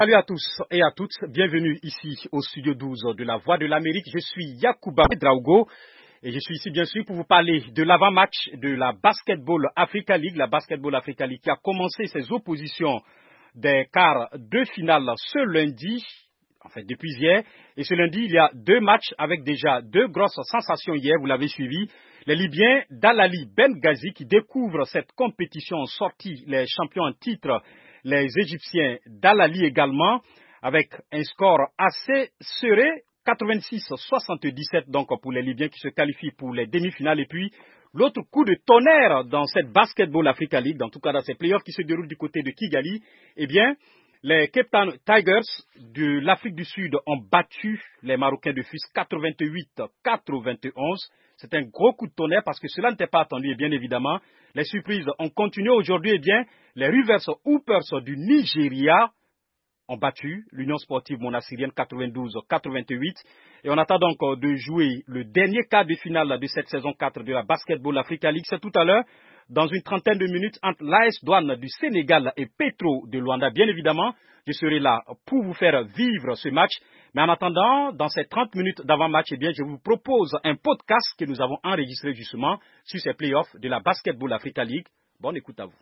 Salut à tous et à toutes, bienvenue ici au studio 12 de la Voix de l'Amérique. Je suis Yacouba Draugo et je suis ici bien sûr pour vous parler de l'avant-match de la Basketball Africa League. La Basketball Africa League qui a commencé ses oppositions des quarts de finale ce lundi, en fait depuis hier. Et ce lundi, il y a deux matchs avec déjà deux grosses sensations hier, vous l'avez suivi. Les Libyens d'Al-Ali Benghazi qui découvrent cette compétition ont sorti les champions en titre. Les Égyptiens d'Al-Ali également, avec un score assez serré, 86-77 donc pour les Libyens qui se qualifient pour les demi-finales. Et puis, l'autre coup de tonnerre dans cette Basketball Africa League, en tout cas dans ces playoffs qui se déroulent du côté de Kigali, eh bien, les Cape Town Tigers de l'Afrique du Sud ont battu les Marocains de Fus 88-91. C'est un gros coup de tonnerre parce que cela n'était pas attendu et bien évidemment, les surprises ont continué aujourd'hui. Eh bien, les Rivers Hoopers du Nigeria ont battu l'Union Sportive Monassirienne 92-88. Et on attend donc de jouer le dernier quart de finale de cette saison 4 de la Basketball Africa League. C'est tout à l'heure, dans une trentaine de minutes, entre l'AS Douane du Sénégal et Petro de Luanda. Bien évidemment, je serai là pour vous faire vivre ce match. Mais en attendant, dans ces 30 minutes d'avant-match, eh bien, je vous propose un podcast que nous avons enregistré justement sur ces playoffs de la Basketball Africa League. Bonne écoute à vous.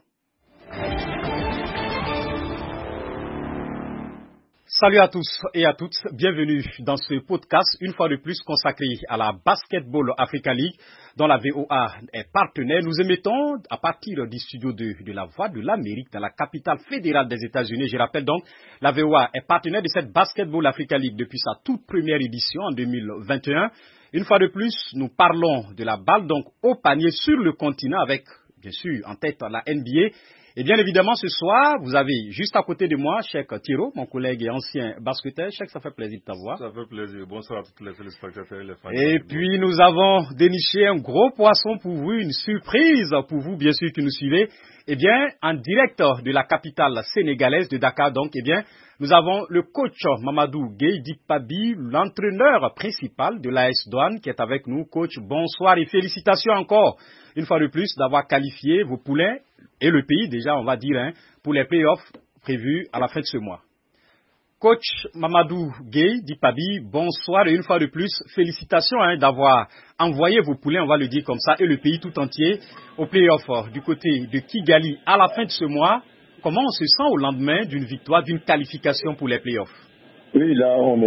Salut à tous et à toutes, bienvenue dans ce podcast, une fois de plus consacré à la Basketball Africa League, dont la VOA est partenaire. Nous émettons à partir du studio de la Voix de l'Amérique, dans la capitale fédérale des États-Unis. Je rappelle donc, la VOA est partenaire de cette Basketball Africa League depuis sa toute première édition en 2021. Une fois de plus, nous parlons de la balle donc au panier sur le continent avec, bien sûr, en tête la NBA. Et bien évidemment, ce soir, vous avez juste à côté de moi, Cheikh Thiro, mon collègue et ancien basketteur. Cheikh, ça fait plaisir de t'avoir. Ça fait plaisir. Bonsoir à tous les téléspectateurs et les fans. Et puis, nous avons déniché un gros poisson pour vous, une surprise pour vous, bien sûr, qui nous suivez. Eh bien, en direct de la capitale sénégalaise de Dakar, donc, eh bien, nous avons le coach Mamadou Gueye Dikpabi, l'entraîneur principal de l'AS Douane, qui est avec nous. Coach, bonsoir et félicitations encore, une fois de plus, d'avoir qualifié vos poulains et le pays, déjà, on va dire, pour les playoffs prévus à la fin de ce mois. Coach Mamadou Gueye Dikpabi, bonsoir et une fois de plus, félicitations d'avoir envoyé vos poulains, on va le dire comme ça, et le pays tout entier aux playoffs du côté de Kigali à la fin de ce mois. Comment on se sent au lendemain d'une victoire, d'une qualification pour les playoffs? Oui, là, on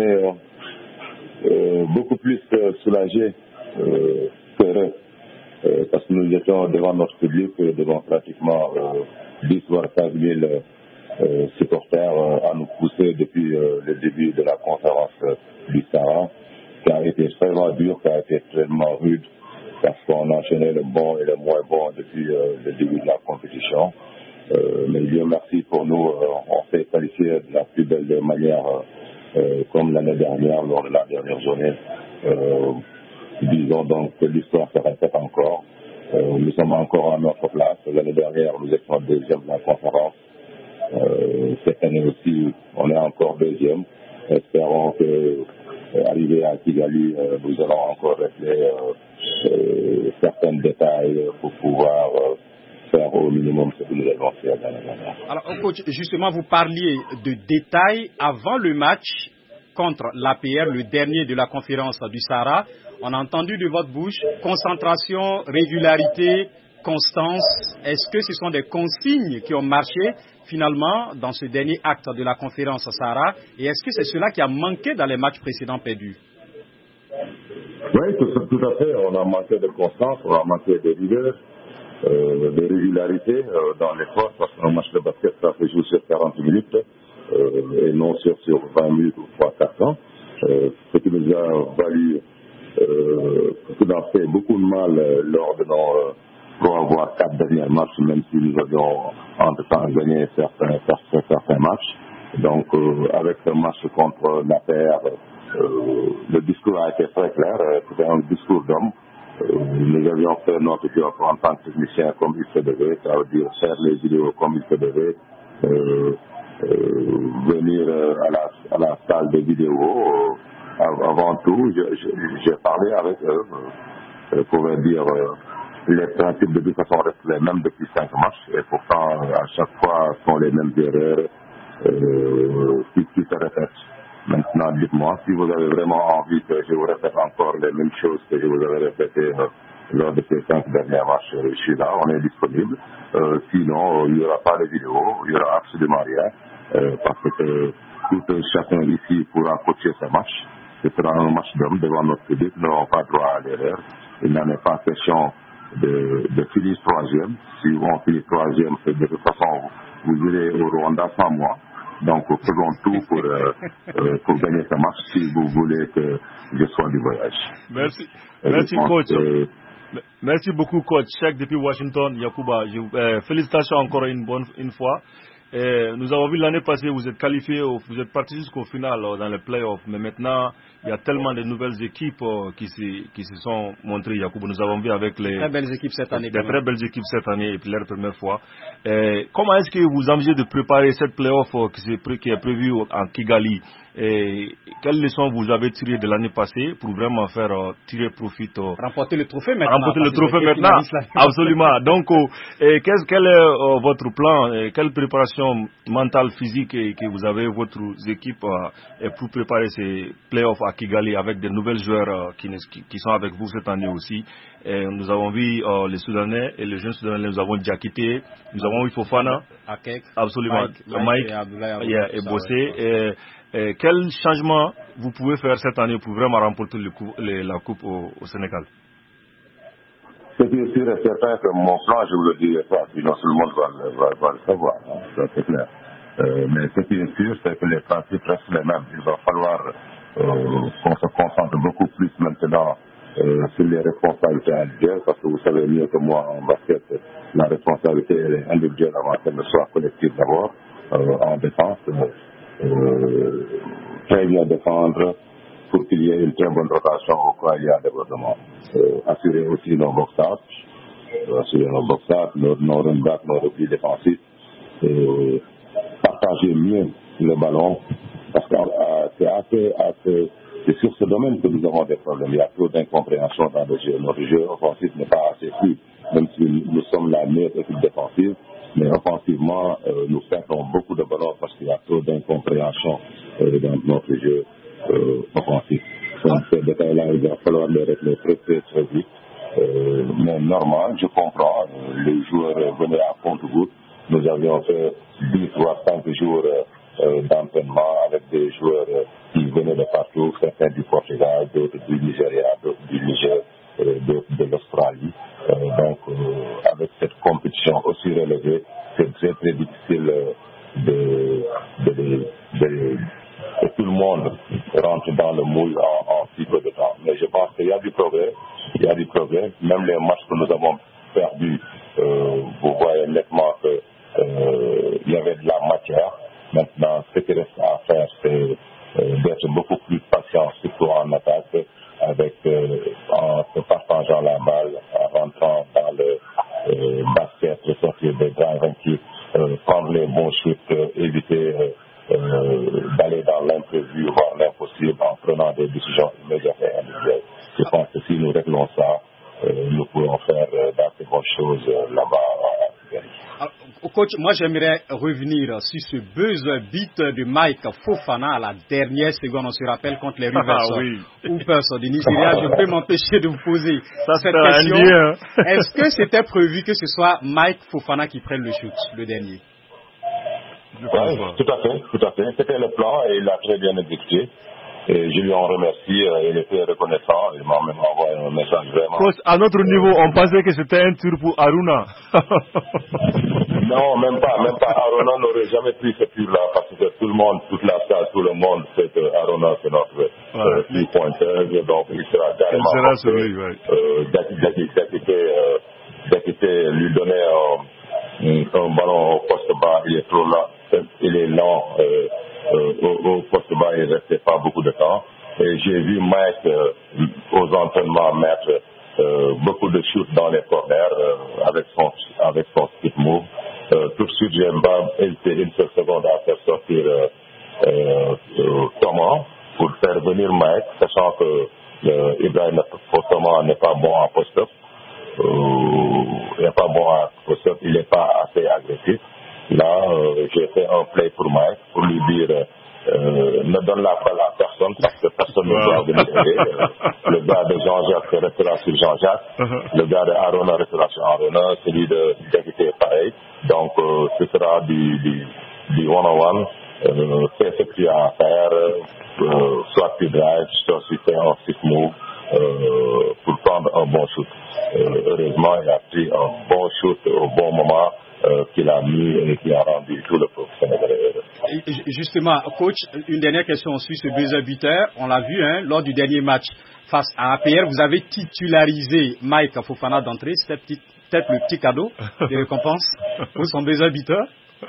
est beaucoup plus soulagé, heureux, parce que nous étions devant notre public, devant pratiquement 10 voire 15 000 supporters à nous pousser depuis le début de la conférence du Sahara, qui a été extrêmement dur, qui a été extrêmement rude, parce qu'on enchaînait le bon et le moins bon depuis le début de la compétition. Mais Dieu merci pour nous, on s'est qualifié de la plus belle manière, comme l'année dernière, lors de la dernière journée. Disons donc que l'histoire se répète encore. Nous sommes encore à notre place. L'année dernière, nous étions deuxième de la conférence. Cette année aussi, on est encore deuxième. Espérons que, arrivé à Kigali, nous allons encore régler certains détails pour pouvoir faire au minimum ce que nous avons fait l'année dernière. Alors, coach, justement, vous parliez de détails avant le match contre l'APR, le dernier de la conférence du Sahara. On a entendu de votre bouche concentration, régularité, constance. Est-ce que ce sont des consignes qui ont marché finalement dans ce dernier acte de la conférence Sahara? Et est-ce que c'est cela qui a manqué dans les matchs précédents perdus? Oui, tout à fait. On a manqué de constance, on a manqué de rigueur, de régularité dans l'effort, parce qu'un match de basket, ça se joue sur 40 minutes et non sur 20 minutes ou 3-4 ans. Ce qui nous a valu ce qui a fait beaucoup de mal lors de nos 3 voire 4 derniers matchs, même si nous avions entre-temps gagné certains matchs. Donc, avec ce match contre l'APR, le discours a été très clair, c'était un discours d'homme. Nous avions fait notre job en tant que technicien comme il se devait, ça veut dire faire les vidéos comme il se devait, venir à la salle de vidéo. Avant tout, j'ai parlé avec eux, je pourrais dire les principes de toute façon restent les mêmes depuis 5 matchs et pourtant à chaque fois sont les mêmes erreurs, qui se répètent. Maintenant, dites-moi, si vous avez vraiment envie que je vous répète encore les mêmes choses que je vous avais répétées lors de ces 5 derniers matchs, je suis là, on est disponible. Sinon, il n'y aura pas de vidéo, il n'y aura absolument rien, parce que tout chacun ici pourra coacher ce match. Ce sera un match d'homme devant notre public, nous n'avons pas droit à l'erreur. Il n'en est pas question de finir 3e. Si on finit 3e, c'est de toute façon, vous irez au Rwanda sans moi. Donc, faisons tout pour gagner ce match si vous voulez que je sois du voyage. Merci. Merci, coach. Merci beaucoup, coach. Cheikh depuis Washington, Yacouba. Félicitations encore une fois. Nous avons vu l'année passée, vous êtes qualifié, vous êtes parti jusqu'au final dans les playoffs. Mais maintenant, il y a tellement de nouvelles équipes qui se sont montrées, Yacouba. Nous avons vu avec les très belles équipes cette année. Des très belles équipes cette année et puis leur première fois. Comment est-ce que vous envisagez de préparer cette playoff qui est prévue en Kigali? Et quelles leçons vous avez tirées de l'année passée pour vraiment faire tirer profit remporter le trophée maintenant. Absolument. Donc, quel est votre plan, quelle préparation mentale, physique que vous avez votre équipe pour préparer ces playoffs à Kigali avec de nouvelles joueurs qui sont avec vous cette année aussi? Et nous avons vu les Soudanais et les jeunes Soudanais, nous avons déjà quitté, nous avons eu Fofana, absolument, Mike et Bossé. Quel changement vous pouvez faire cette année pour vraiment remporter la Coupe au Sénégal? C'est sûr et certain que mon plan, je vous le dis, sinon tout le monde va le savoir, ça c'est clair. Mais ce qui est sûr, c'est que les principes restent les mêmes. Il va falloir qu'on se concentre beaucoup plus maintenant sur les responsabilités individuelles, parce que vous savez mieux que moi en basket, la responsabilité est individuelle avant qu'elle ne soit collective d'abord, en défense. Très bien défendre pour qu'il y ait une très bonne rotation au cas où il y a un développement. Assurer aussi nos box-out, nos run-back, nos replis défensifs, partager mieux le ballon, parce que c'est sur ce domaine que nous avons des problèmes. Il y a trop d'incompréhension dans le jeu. Notre jeu offensif n'est pas assez fluide, même si nous sommes la meilleure équipe défensive. Mais offensivement, nous perdons beaucoup de ballons parce qu'il y a trop d'incompréhension dans notre jeu offensif. Donc ces détails-là, il va falloir les régler très vite. Mais normal, je comprends, les joueurs venaient à compte-gouttes. Nous avions fait 10 ou 5 jours d'entraînement avec des joueurs qui venaient de partout, certains du Portugal, d'autres du Nigeria, d'autres du Niger, d'autres de l'Australie. Donc, avec cette compétition aussi relevée, c'est très difficile que tout le monde rentre dans le moule en si peu de temps. Mais je pense qu'il y a du progrès. Même les matchs que nous avons perdus, vous voyez nettement qu'il y avait de la matière. Maintenant, ce qui reste à faire, c'est d'être beaucoup plus patient, surtout en attaque, en se partageant la balle, en rentrant dans le basket, sortir des grands vaincus, prendre les bons shoots, éviter d'aller dans l'imprévu, voire l'impossible, en prenant des décisions immédiates et individuelles. Je pense que si nous réglons ça, nous pourrons faire d'assez bonnes choses là-bas à Kigali. Coach, moi j'aimerais revenir sur ce buzz beat de Mike Fofana à la dernière seconde. On se rappelle contre les Rivers Hoopers du Nigeria. Je peux m'empêcher de vous poser cette question. Est-ce que c'était prévu que ce soit Mike Fofana qui prenne le shoot, le dernier? Oui, tout à fait. C'était le plan et il l'a très bien exécuté. Et je lui en remercie, il était reconnaissant, il m'a même envoyé un message vraiment. Coach, à notre niveau, on pensait que c'était un tir pour Aruna. Non, même pas. Aruna n'aurait jamais pris ce tir-là parce que tout le monde, toute la salle, tout le monde sait que Aruna c'est notre three-pointer, donc il sera carrément d'acquitter, lui donner un ballon au poste bas, il est trop lent, il est lent. Au poste bas, il ne restait pas beaucoup de temps. Et j'ai vu Mike aux entraînements mettre beaucoup de shoots dans les corners avec son skip move. Tout de suite, j'ai hésité une seule seconde à faire sortir Thomas pour faire venir Mike, sachant que Ibrahim Thomas n'est pas bon en post-up. Il n'est pas bon en post-up, il n'est pas assez agressif. Là, j'ai fait un play pour Mike pour lui dire ne donne la balle à personne parce que personne ne doit venir aider. Le gars de Jean-Jacques restera sur Jean-Jacques, le gars de Arona restera sur Arona, celui de Davité est pareil. Donc ce sera du one-on-one. Fais ce que tu as à faire, soit tu drives, soit tu fais un six move pour prendre un bon shoot. Heureusement, il a pris un bon shoot au bon moment qu'il a mis et qui a rendu tout le peuple sénégalais. Justement, coach, une dernière question sur ce buzzer beater. On l'a vu lors du dernier match face à APR, vous avez titularisé Mike Fofana d'entrée. C'était peut-être le petit cadeau de récompense pour son buzzer beater.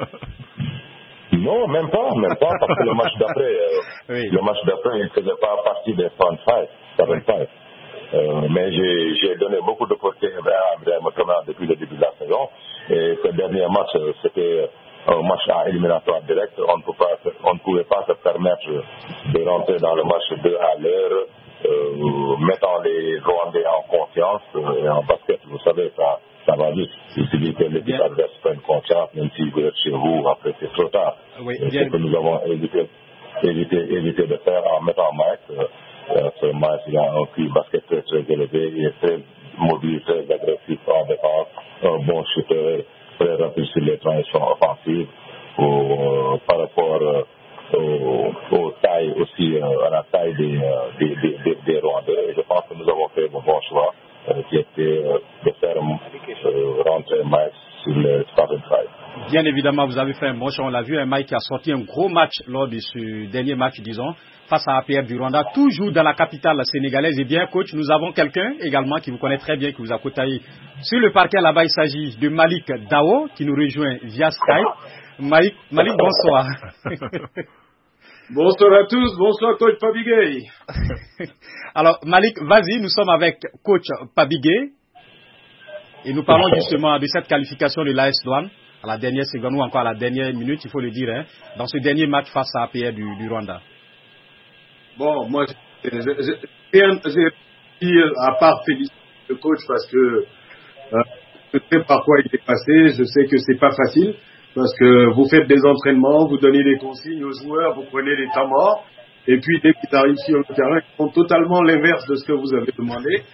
Non, même pas, parce que le match d'après, il ne faisait pas partie des 75. Mais j'ai donné beaucoup d'opportunités à Ibrahim Traoré depuis le début de la saison. Et ce dernier match, c'était un match à éliminatoire direct. On ne pouvait pas se permettre de rentrer dans le match 2 à l'heure, mettant les Rwandais en confiance. Et en basket, vous savez, ça va vite. Il suffit que l'équipe adverse prenne confiance, même si vous êtes chez vous, après c'est trop tard. Oui, c'est ce que nous avons évité de faire en mettant Mike. Ce match, il a un QI basket très élevé, il est très mobile, très agressif en défense, un bon shooter, très rapide sur les transitions offensives, par rapport aux tailles aussi, à la taille des Rwandais. Je pense que nous avons fait le bon choix, qui était de faire rentrer Mike sur le starting five. Bien évidemment, vous avez fait un bon choix. On l'a vu, Mike qui a sorti un gros match lors de ce dernier match, disons, face à APR du Rwanda, toujours dans la capitale sénégalaise. Et bien, coach, nous avons quelqu'un également qui vous connaît très bien, qui vous a côtoyé sur le parquet là-bas. Il s'agit de Malik Dao, qui nous rejoint via Skype. Malik, bonsoir. Bonsoir à tous, bonsoir coach Pabigay. Alors, Malik, vas-y, nous sommes avec coach Pabigay. Et nous parlons justement de cette qualification de l'AS Douanes à la dernière seconde ou encore à la dernière minute, il faut le dire, dans ce dernier match face à APR du Rwanda. Bon, moi, j'ai rien dire à part féliciter le coach parce que je sais par quoi il est passé, je sais que c'est pas facile parce que vous faites des entraînements, vous donnez des consignes aux joueurs, vous prenez les temps morts. Et puis, dès qu'ils arrivent sur le terrain, ils font totalement l'inverse de ce que vous avez demandé.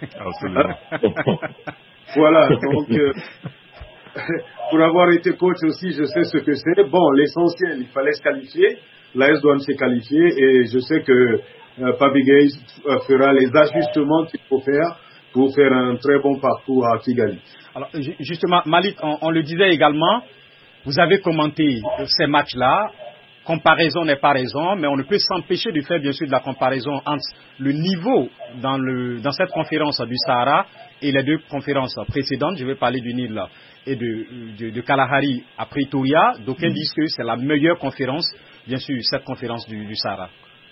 Voilà, donc, pour avoir été coach aussi, je sais ce que c'est. Bon, l'essentiel, il fallait se qualifier. L'AS Douanes s'est qualifié et je sais que Pabigay fera les ajustements qu'il faut faire pour faire un très bon parcours à Kigali. Alors, justement, Malik, on le disait également, vous avez commenté ces matchs-là. Comparaison n'est pas raison, mais on ne peut s'empêcher de faire bien sûr de la comparaison entre le niveau dans cette conférence du Sahara et les deux conférences précédentes. Je vais parler du Nil et de Kalahari à Pretoria. D'aucuns disent que c'est la meilleure conférence, bien sûr, cette conférence du Sahara.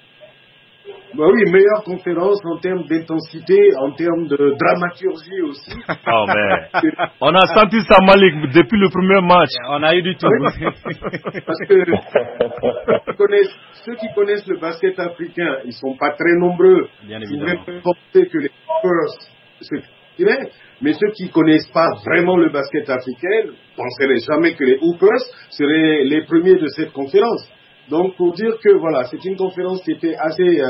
Bah oui, meilleure conférence en termes d'intensité, en termes de dramaturgie aussi. Oh, mais on a senti ça, Malik, depuis le premier match. On a eu du tout. Parce que ceux qui connaissent le basket africain, ils sont pas très nombreux. Bien évidemment. Vous pouvez penser que les Hoopers, mais ceux qui connaissent pas vraiment le basket africain ne penseraient jamais que les Hoopers seraient les premiers de cette conférence. Donc, pour dire que voilà, c'est une conférence qui était assez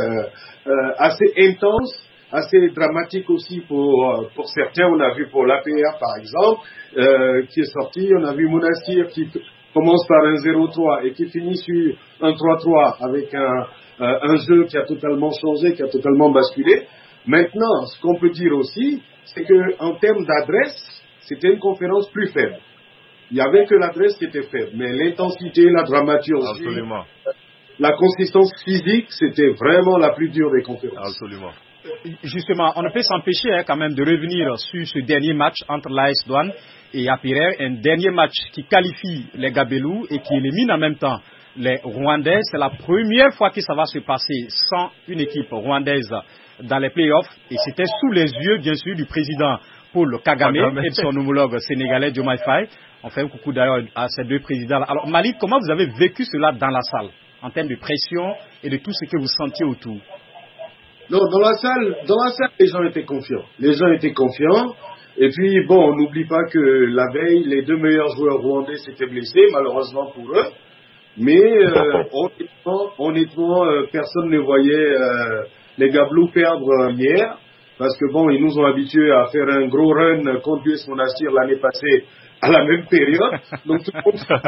intense, assez dramatique aussi pour certains. On a vu pour l'APR, par exemple, qui est sorti. On a vu Monastir qui commence par un 0-3 et qui finit sur un 3-3 avec un jeu qui a totalement changé, qui a totalement basculé. Maintenant, ce qu'on peut dire aussi, c'est qu'en termes d'adresse, c'était une conférence plus faible. Il n'y avait que l'adresse qui était faible, mais l'intensité, la dramaturgie, absolument, la consistance physique, c'était vraiment la plus dure des conférences. Absolument. Justement, on ne peut s'empêcher quand même de revenir sur ce dernier match entre l'AS Douanes et APR, un dernier match qui qualifie les Gabelous et qui élimine en même temps les Rwandais. C'est la première fois que ça va se passer sans une équipe rwandaise dans les playoffs, et c'était sous les yeux, bien sûr, du président Paul Kagame et de son homologue sénégalais Diomaye Faye. On fait un coucou d'ailleurs à ces deux présidents. Alors Malik, comment vous avez vécu cela dans la salle, en termes de pression et de tout ce que vous sentiez autour? Non, dans la salle, les gens étaient confiants. Les gens étaient confiants. Et puis, bon, on n'oublie pas que la veille, les 2 meilleurs joueurs rwandais s'étaient blessés, malheureusement pour eux. Mais honnêtement, personne ne voyait les Gablous perdre hier. Parce que bon, ils nous ont habitués à faire un gros run contre US Monastir l'année passée à la même période. Donc tout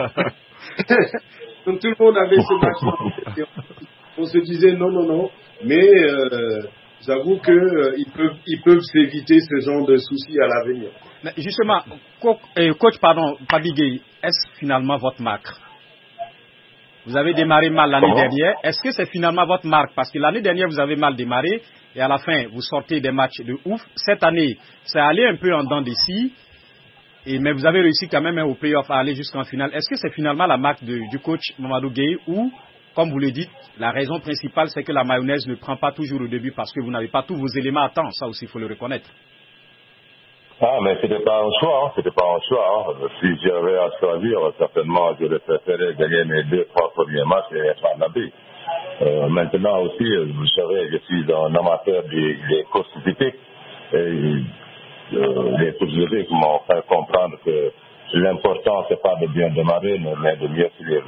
le monde avait ce match. On se disait non. Mais j'avoue qu'ils peuvent s'éviter ce genre de soucis à l'avenir. Mais justement, coach, Pabi Gueye, est-ce finalement votre marque? Vous avez démarré mal l'année dernière. Est-ce que c'est finalement votre marque? Parce que l'année dernière, vous avez mal démarré et à la fin, vous sortez des matchs de ouf. Cette année, c'est allé un peu en dents de scie, mais vous avez réussi quand même au play-off à aller jusqu'en finale. Est-ce que c'est finalement la marque du coach Mamadou Gueye ou, comme vous le dites, la raison principale, c'est que la mayonnaise ne prend pas toujours au début parce que vous n'avez pas tous vos éléments à temps. Ça aussi, il faut le reconnaître. Ah, mais c'était pas un choix, Si j'avais à choisir, certainement, j'aurais préféré gagner mes 2-3 premiers matchs et être en habit. Maintenant aussi, vous savez, je suis un amateur des courses hippiques et les courses hippiques m'ont fait comprendre que l'important, c'est pas de bien démarrer, mais de mieux finir.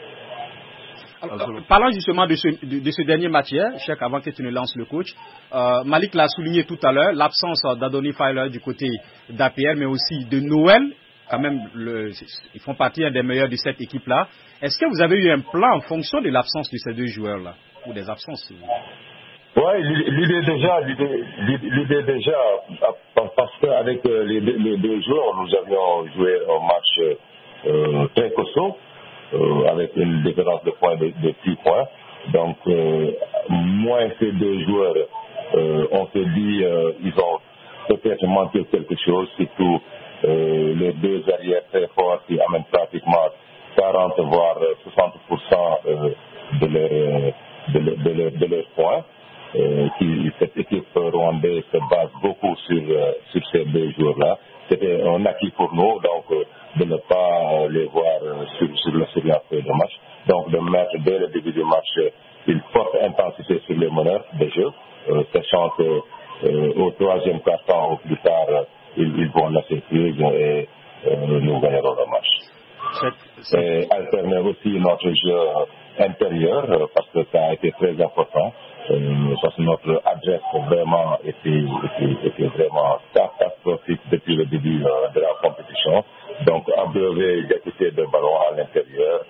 Parlons justement de ce dernier match hier, Cheikh, avant que tu ne lances le coach. Malik l'a souligné tout à l'heure, l'absence d'Adoni Feiler du côté d'APR, mais aussi de Noël. Quand même, ils font partie des meilleurs de cette équipe-là. Est-ce que vous avez eu un plan en fonction de l'absence de ces 2 joueurs-là, ou des absences? Oui, l'idée déjà, parce qu'avec les 2 joueurs, nous avions joué un match très costaud. Avec une différence de points de 6 points. Donc, moins ces 2 joueurs, on se dit, ils ont peut-être manqué quelque chose, surtout les 2 arrières très forts qui amènent pratiquement 40 voire 60% de leurs points. Cette équipe rwandaise se base beaucoup sur ces 2 joueurs-là. C'était un acquis pour nous, donc de ne pas les voir sur la feuille de match. Donc de mettre dès le début du match une forte intensité sur les meneurs de jeu, sachant que au 3e quart-temps ou plus tard, ils vont lâcher prise et nous gagnerons le match. Et alterner aussi notre jeu intérieur, parce que ça a été très important. Parce que notre adresse vraiment était vraiment catastrophique depuis le début de la compétition. Donc, abreuver quantité de ballons à l'intérieur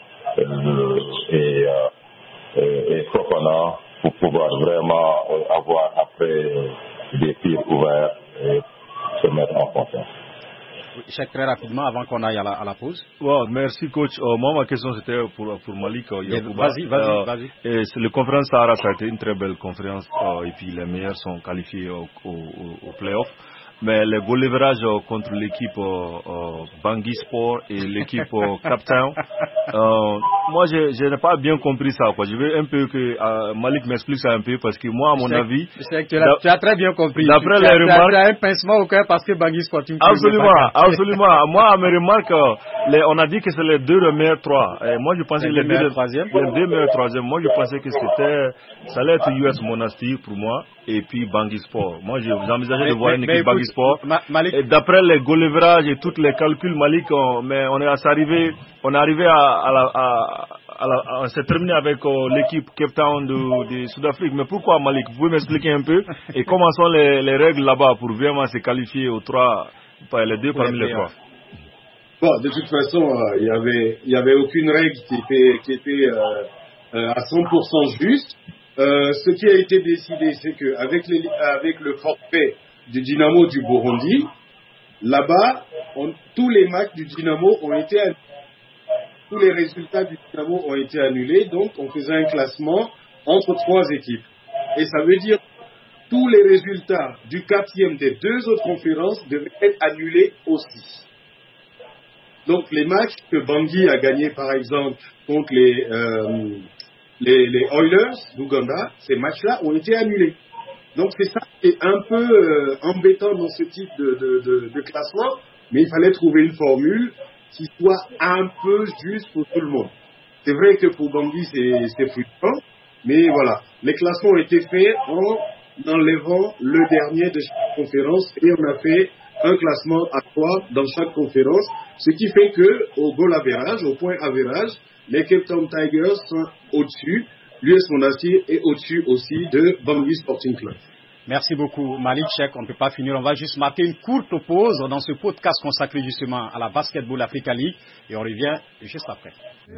et Fofana pour pouvoir vraiment avoir après des tirs ouverts et se mettre en confiance. Cheikh, très rapidement, avant qu'on aille à la pause. Wow, merci coach. Moi, ma question c'était pour Malik. Vas-y. Le conférence Sahara, ça a été une très belle conférence et puis les meilleurs sont qualifiés au play-off. Mais le goal leverage contre l'équipe Bangui Sport et l'équipe Cape Town, moi je n'ai pas bien compris ça, quoi. Je veux un peu que Malik m'explique ça un peu parce que moi à mon avis, tu as très bien compris. D'après les remarques, tu as un pincement au cœur parce que Bangui Sport. Absolument. Moi à mes remarques, on a dit que c'est les 2 meilleurs 3. Et moi je pensais que les 2 meilleurs 3e. Moi je pensais que ça allait être US Monastir pour moi et puis Bangui Sport. Moi j'envisageais de voir une équipe Bangui Sport. Et d'après les goal leverage et tous les calculs, Malik, on est arrivé on s'est terminé avec l'équipe Cape Town de Sud-Afrique. Mais pourquoi, Malik? Vous pouvez m'expliquer un peu? Et comment sont les règles là-bas pour vraiment se qualifier aux 3, les 2 parmi les 3? Bon, de toute façon, il y avait aucune règle qui était à 100% juste. Ce qui a été décidé, c'est qu'avec le forfait du Dynamo du Burundi, là-bas, tous les matchs du Dynamo ont été annulés. Tous les résultats du Dynamo ont été annulés, donc on faisait un classement entre 3 équipes. Et ça veut dire que tous les résultats du 4e des 2 autres conférences devaient être annulés aussi. Donc les matchs que Bangui a gagnés, par exemple, contre les Oilers d'Ouganda, ces matchs-là ont été annulés. Donc c'est ça qui est un peu embêtant dans ce type de classement, mais il fallait trouver une formule qui soit un peu juste pour tout le monde. C'est vrai que pour Bangui c'est frustrant, mais voilà, les classements ont été faits en enlevant le dernier de chaque conférence et on a fait un classement à 3 dans chaque conférence, ce qui fait que au goal average, au point average, les Cape Town Tigers sont au-dessus, l'US Monastir est au-dessus aussi de Bangui Sporting Club. Merci beaucoup, Malik Cheikh. On ne peut pas finir. On va juste marquer une courte pause dans ce podcast consacré justement à la Basketball Africa League et on revient juste après.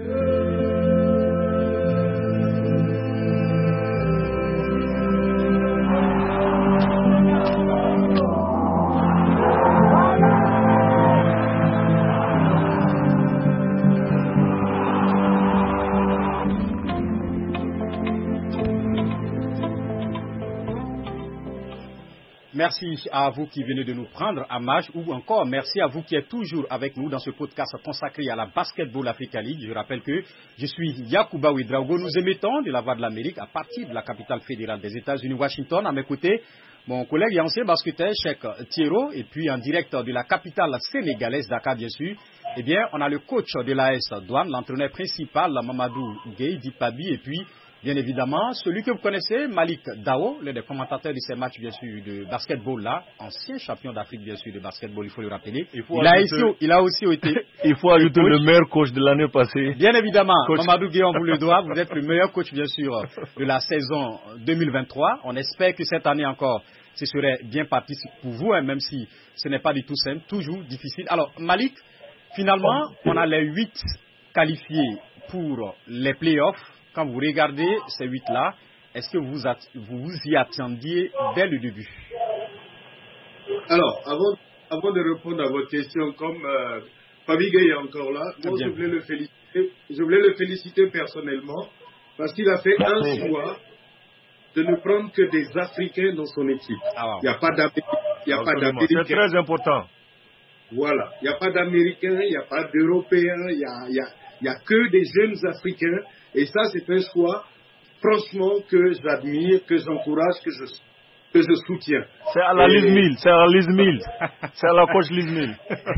Merci à vous qui venez de nous prendre en marche ou encore merci à vous qui êtes toujours avec nous dans ce podcast consacré à la Basketball Africa League. Je rappelle que je suis Yacouba Ouedraogo. Nous émettons de la Voix de l'Amérique à partir de la capitale fédérale des États-Unis, Washington. À mes côtés, mon collègue et ancien basketteur Cheikh Thiero et puis en direct de la capitale sénégalaise Dakar bien sûr. Eh bien, on a le coach de l'AS Douane, l'entraîneur principal Mamadou Gueye Dipabi et puis bien évidemment, celui que vous connaissez, Malik Dao, l'un des commentateurs de ces matchs, bien sûr, de basketball là, ancien champion d'Afrique, bien sûr, de basketball, il faut le rappeler. Il a aussi été. Il faut ajouter le meilleur coach de l'année passée. Bien évidemment, Mamadou Gueye, on vous le doit, vous êtes le meilleur coach, bien sûr, de la saison 2023. On espère que cette année encore, ce serait bien parti pour vous, hein, même si ce n'est pas du tout simple, toujours difficile. Alors, Malik, finalement, on a les 8 qualifiés pour les playoffs. Quand vous regardez ces 8-là, est-ce que vous vous y attendiez dès le début? Alors, avant de répondre à votre question, comme Fabi Gueye est encore là, moi je voulais le féliciter personnellement parce qu'il a fait un choix de ne prendre que des Africains dans son équipe. Il n'y a pas d'Américains. C'est très important. Voilà, il n'y a pas d'Américains, il n'y a pas d'Européens, il n'y a que des jeunes Africains. Et ça, c'est un choix, franchement, que j'admire, que j'encourage, que je soutiens. C'est à la Liz Mill, c'est à la Liz Mill. C'est à la coach Liz Mill.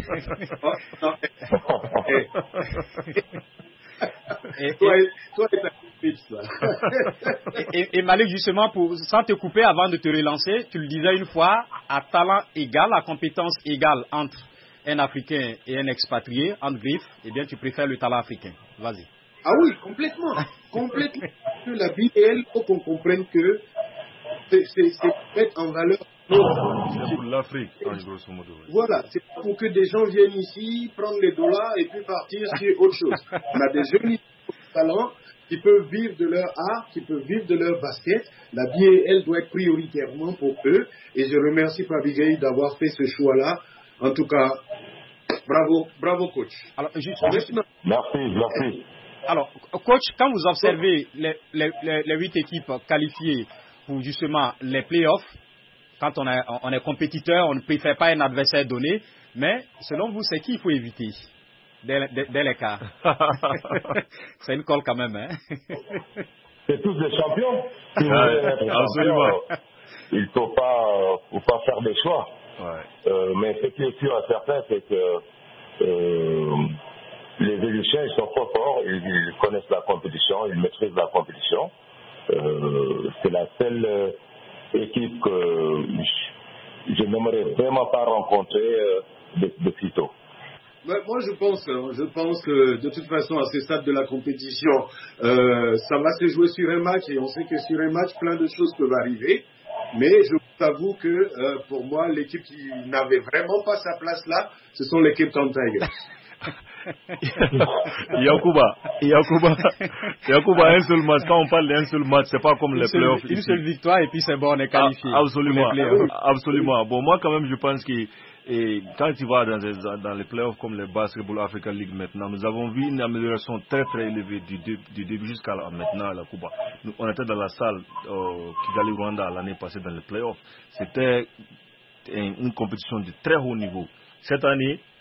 Toi, t'es un pitch, ça. Et Malik, justement, sans te couper, avant de te relancer, tu le disais une fois, à talent égal, à compétence égale entre un Africain et un expatrié, entre griffes, eh bien, tu préfères le talent africain. Vas-y. Ah oui, complètement. Complètement. La BL, il faut qu'on comprenne que c'est mettre en valeur c'est pour l'Afrique, grosso modo. Voilà, c'est pour que des gens viennent ici, prendre les dollars et puis partir sur autre chose. On a des jeunes talents qui peuvent vivre de leur art, qui peuvent vivre de leur basket. La BL doit être prioritairement pour eux. Et je remercie Fabi Gueye d'avoir fait ce choix-là. En tout cas, bravo coach. Alors, Merci. Alors, coach, quand vous observez les 8 équipes qualifiées pour justement les playoffs, quand on est compétiteur, on ne préfère pas un adversaire donné, mais selon vous, c'est qui il faut éviter dès les quarts? C'est une colle quand même, hein? C'est tous des champions. Absolument. Il ne faut pas faire des choix. Ouais. Mais ce qui est sûr et certain, c'est que les Égyptiens, ils sont trop forts, ils connaissent la compétition, ils maîtrisent la compétition. C'est la seule équipe que je n'aimerais vraiment pas rencontrer de sitôt. Moi, je pense que de toute façon, à ce stade de la compétition, ça va se jouer sur un match et on sait que sur un match, plein de choses peuvent arriver. Mais je vous avoue que pour moi, l'équipe qui n'avait vraiment pas sa place là, ce sont les Cape Town Tigers. Yacouba, un seul match. Quand on parle d'un seul match, c'est pas comme les playoffs. Une seule victoire et puis c'est bon, on est qualifié. Absolument. Bon, moi quand même, je pense que quand tu vas dans les playoffs comme les Basketball Africa League maintenant, nous avons vu une amélioration très très élevée du début jusqu'à maintenant à la Cuba. On était dans la salle Kigali Rwanda l'année passée dans les playoffs. C'était une compétition de très haut niveau. Cette année,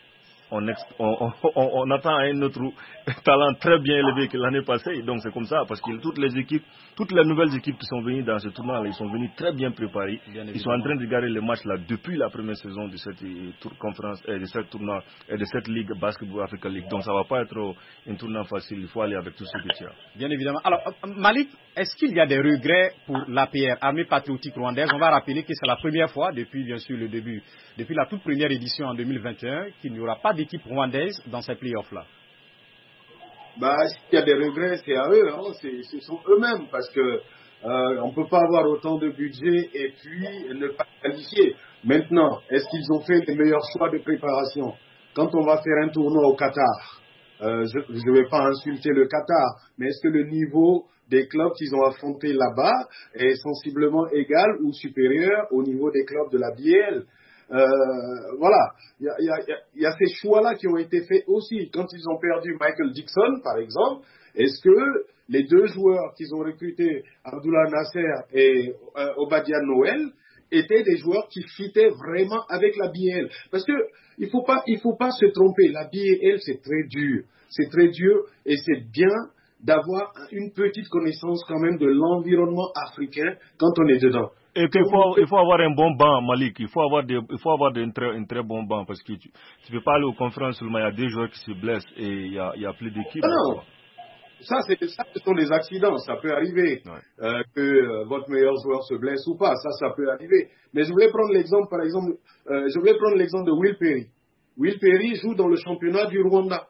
on attend un autre talent très bien élevé que l'année passée. Donc c'est comme ça, parce que toutes les nouvelles équipes qui sont venues dans ce tournoi, ils sont venus très bien préparés. Ils sont en train de regarder les matchs là depuis la première saison de cette conférence, de cette tournoi et de cette ligue Basketball Africa League. Donc ça va pas être un tournoi facile. Il faut aller avec tout ce que tu as. Bien évidemment. Alors Malik, est-ce qu'il y a des regrets pour l'APR, Armée Patriotique Rwandaise? On va rappeler que c'est la première fois depuis bien sûr le début, depuis la toute première édition en 2021, qu'il n'y aura pas d'équipe rwandaise dans ces playoffs-là. S'il y a des regrets, c'est à eux, hein. Ce sont eux-mêmes, parce que on ne peut pas avoir autant de budget et puis ne pas qualifier. Maintenant, est-ce qu'ils ont fait les meilleurs choix de préparation? Quand on va faire un tournoi au Qatar, je ne vais pas insulter le Qatar, mais est-ce que le niveau des clubs qu'ils ont affrontés là-bas est sensiblement égal ou supérieur au niveau des clubs de la BL? Voilà, il y a ces choix-là qui ont été faits aussi. Quand ils ont perdu Michael Dixon, par exemple, est-ce que les deux joueurs qu'ils ont recrutés, Abdullah Nasser et Obadia Noël, étaient des joueurs qui fitaient vraiment avec la BL? Parce que il faut pas se tromper. La BL, c'est très dur et c'est bien d'avoir une petite connaissance quand même de l'environnement africain quand on est dedans. Et il faut avoir un bon banc, Malik. Il faut avoir un très bon banc, parce que tu peux pas aller aux conférences seulement. Il y a des joueurs qui se blessent et il y a plus d'équipes. Non. Ça, ce sont des accidents. Ça peut arriver que votre meilleur joueur se blesse ou pas. Ça peut arriver. Mais je voulais prendre l'exemple, par exemple, de Will Perry. Will Perry joue dans le championnat du Rwanda.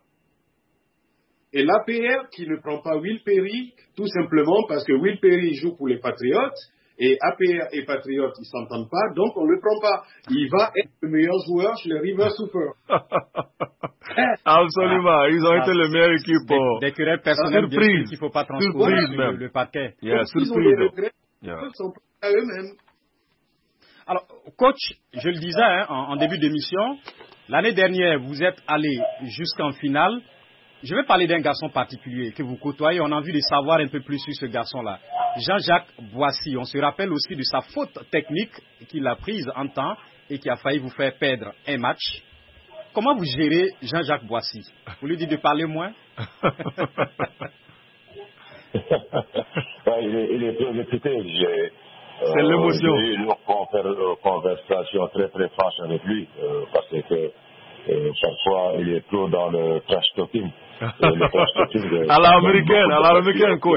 Et l'APR qui ne prend pas Will Perry, tout simplement parce que Will Perry joue pour les Patriotes, et APR et Patriotes, ils s'entendent pas, donc on le prend pas. Il va être le meilleur joueur chez les River Super. Absolument, ils ont été le meilleur équipe. Des querelles personnelles, bien sûr, qu'il ne faut pas transposer sur le parquet. Ils ont des regrets, ils sont à eux-mêmes. Alors, coach, je le disais en début d'émission, l'année dernière, vous êtes allé jusqu'en finale. Je vais parler d'un garçon particulier que vous côtoyez. On a envie de savoir un peu plus sur ce garçon-là. Jean-Jacques Boissy. On se rappelle aussi de sa faute technique qu'il a prise en temps et qui a failli vous faire perdre un match. Comment vous gérez Jean-Jacques Boissy? Vous lui dites de parler moins? Il est très réputé. C'est l'émotion. J'ai eu une conversation très très franche avec lui parce que chaque fois il est trop dans le trash talking. À l'américaine, coach.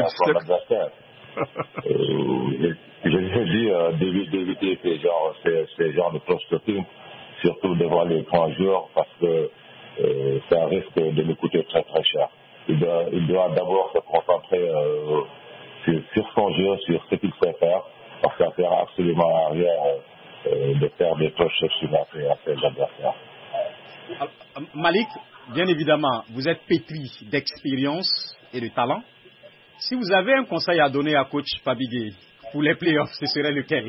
Je lui ai dit d'éviter ces genres de trash talking, surtout devant les grands joueurs, parce que ça risque de lui coûter très très cher. Il doit d'abord se concentrer sur son jeu, sur ce qu'il sait faire, parce que ça ne sert absolument à rien de faire des trash talking à ses adversaires. Malik, bien évidemment, vous êtes pétri d'expérience et de talent. Si vous avez un conseil à donner à coach Fabigé pour les playoffs, ce serait lequel?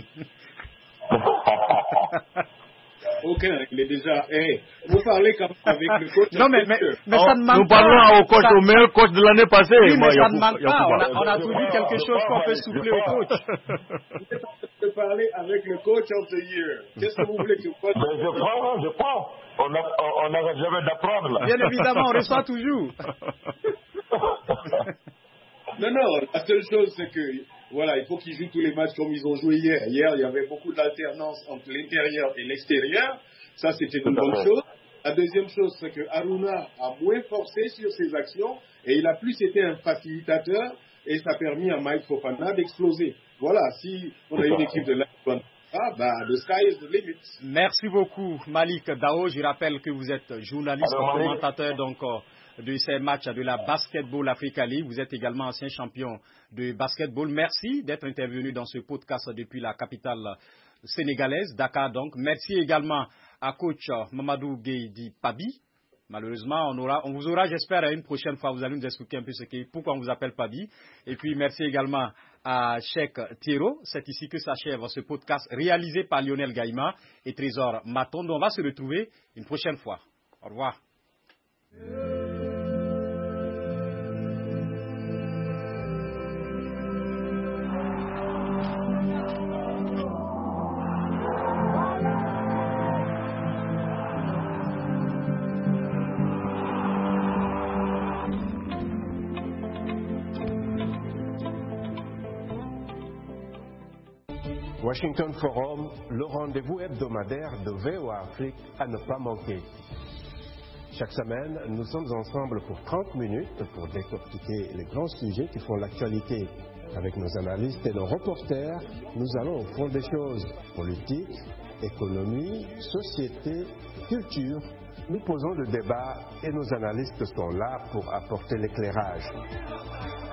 Aucun, il est déjà. Vous parlez quand même avec le coach. Non, mais ça ne manque pas. Nous parlons au meilleur coach de l'année passée. Oui, mais ça ne manque pas. On a toujours quelque chose qu'on peut souffler au coach. Vous êtes en train de parler avec le coach of the year. Qu'est-ce que vous voulez que je fasse? Je prends. On n'arrête jamais d'apprendre là. Bien évidemment, on reçoit toujours. Non, la seule chose, c'est que, voilà, il faut qu'ils jouent tous les matchs comme ils ont joué hier. Hier, il y avait beaucoup d'alternance entre l'intérieur et l'extérieur. Ça, c'était une bonne chose. La deuxième chose, c'est que Haruna a moins forcé sur ses actions et il a plus été un facilitateur et ça a permis à Mike Fofana d'exploser. Voilà, si on a une équipe de the sky is the limit. Merci beaucoup, Malik Dao. Je rappelle que vous êtes journaliste et commentateur donc de ces matchs de la Basketball Africa League. Vous êtes également ancien champion de basketball. Merci d'être intervenu dans ce podcast depuis la capitale sénégalaise, Dakar donc. Merci également à coach Mamadou Gueye Pabi. Malheureusement, on vous aura, j'espère, une prochaine fois. Vous allez nous expliquer un peu pourquoi on vous appelle Pabi. Et puis, merci également à Cheikh Thiro. C'est ici que s'achève ce podcast réalisé par Lionel Gaïma et Trésor Matondo. On va se retrouver une prochaine fois. Au revoir. Washington Forum, le rendez-vous hebdomadaire de VOA Afrique à ne pas manquer. Chaque semaine, nous sommes ensemble pour 30 minutes pour décortiquer les grands sujets qui font l'actualité. Avec nos analystes et nos reporters, nous allons au fond des choses. Politique, économie, société, culture. Nous posons le débat et nos analystes sont là pour apporter l'éclairage.